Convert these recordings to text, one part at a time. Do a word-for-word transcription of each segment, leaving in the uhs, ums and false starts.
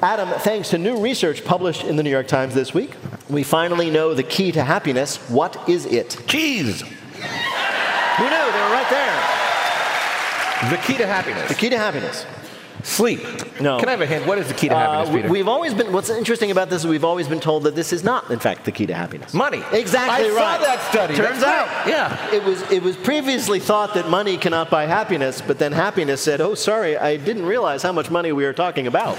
Adam, thanks to new research published in the New York Times this week, we finally know the key to happiness. What is it? Cheese. Who knew? They were right there. The key to happiness. The key to happiness. Sleep. No. Can I have a hint? What is the key to happiness, uh, Peter? We've always been, what's interesting about this is we've always been told that this is not, in fact, the key to happiness. Money. Exactly I right. I saw that study. Turns That's out, right. Yeah. It was, it was previously thought that money cannot buy happiness, but then happiness said, oh, sorry, I didn't realize how much money we were talking about.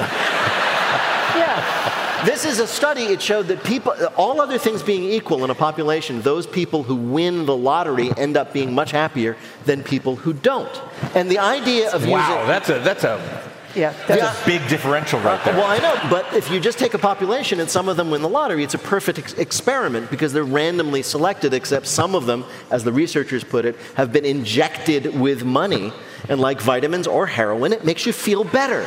Yeah. This is a study, it showed that people, all other things being equal in a population, those people who win the lottery end up being much happier than people who don't. And the idea of wow, using... Wow, that's a, that's a... Yeah, that's yeah. a big differential right there. Well, I know, but if you just take a population and some of them win the lottery, it's a perfect ex- experiment because they're randomly selected, except some of them, as the researchers put it, have been injected with money. And like vitamins or heroin, it makes you feel better.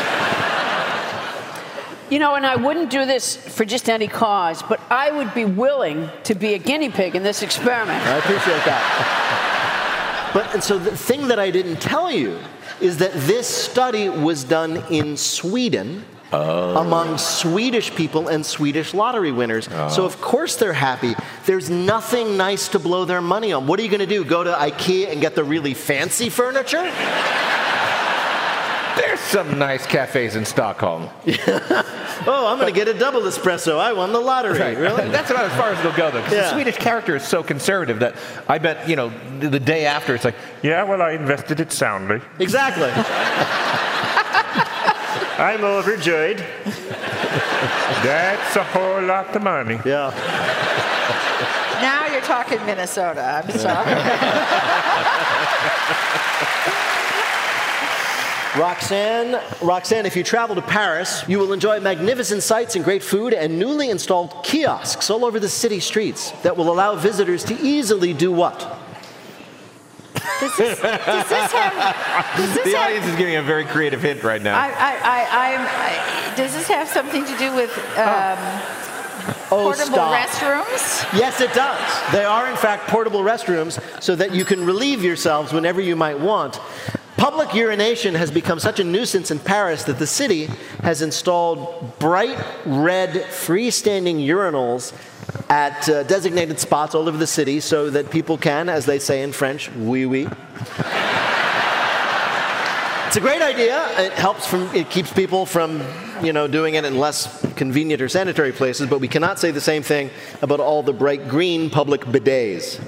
You know, and I wouldn't do this for just any cause, but I would be willing to be a guinea pig in this experiment. I appreciate that. But and so the thing that I didn't tell you is that this study was done in Sweden oh. among Swedish people and Swedish lottery winners. Oh. So of course they're happy. There's nothing nice to blow their money on. What are you going to do? Go to IKEA and get the really fancy furniture? There's some nice cafes in Stockholm. Oh, I'm going to get a double espresso. I won the lottery. Right. Really? That's about as far as it'll go, though. Because yeah. the Swedish character is so conservative that I bet, you know, the day after it's like, yeah, well, I invested it soundly. Exactly. I'm overjoyed. That's a whole lot of money. Yeah. Now you're talking Minnesota. I'm sorry. Roxanne, Roxanne, if you travel to Paris, you will enjoy magnificent sights and great food and newly installed kiosks all over the city streets that will allow visitors to easily do what? Does this, does this have... Does this the have, audience is giving a very creative hint right now. I, I, I, I'm, I, does this have something to do with um, oh, portable stop. restrooms? Yes, it does. They are, in fact, portable restrooms so that you can relieve yourselves whenever you might want. Public urination has become such a nuisance in Paris that the city has installed bright red freestanding urinals at uh, designated spots all over the city so that people can, as they say in French, oui, oui. It's a great idea. It helps from, it keeps people from, you know, doing it in less convenient or sanitary places, but we cannot say the same thing about all the bright green public bidets.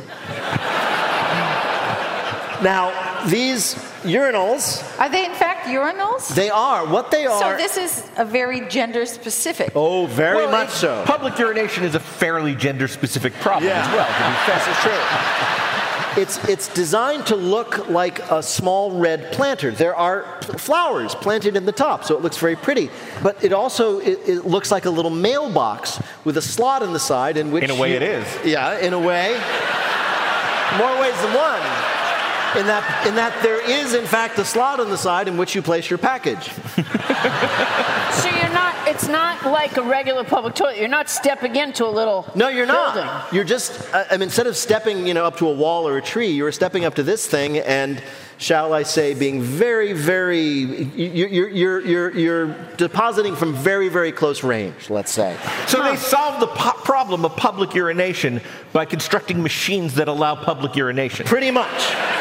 Now, these urinals... Are they in fact urinals? They are. What they are... So this is a very gender-specific. Oh, very well, much so. Public urination is a fairly gender-specific problem yeah. as well, to be fair. This is true. It's, it's designed to look like a small red planter. There are flowers planted in the top, so it looks very pretty. But it also it, it looks like a little mailbox with a slot in the side in which... In a way you, it is. Yeah, in a way. More ways than one. In that, in that there is, in fact, a slot on the side in which you place your package. So you're not, it's not like a regular public toilet. You're not stepping into a little No, you're building. not. You're just, uh, I mean, instead of stepping, you know, up to a wall or a tree, you're stepping up to this thing and, shall I say, being very, very, you're, you're, you're, you're depositing from very, very close range, let's say. So huh. they solved the po- problem of public urination by constructing machines that allow public urination. Pretty much.